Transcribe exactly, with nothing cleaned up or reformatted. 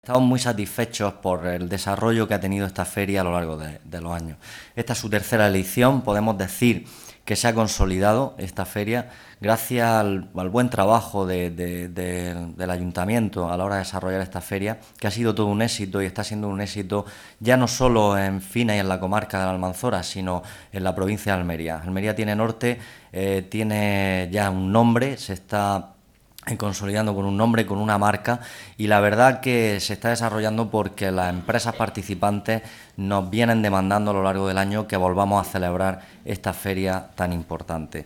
Estamos muy satisfechos por el desarrollo que ha tenido esta feria a lo largo de, de los años. Esta es su tercera edición, podemos decir que se ha consolidado esta feria gracias al, al buen trabajo de, de, de, del ayuntamiento a la hora de desarrollar esta feria, que ha sido todo un éxito y está siendo un éxito ya no solo en Fina y en la comarca de la Almanzora, sino en la provincia de Almería. Almería tiene norte, eh, tiene ya un nombre, se está consolidando con un nombre, con una marca, y la verdad que se está desarrollando porque las empresas participantes nos vienen demandando a lo largo del año que volvamos a celebrar esta feria tan importante.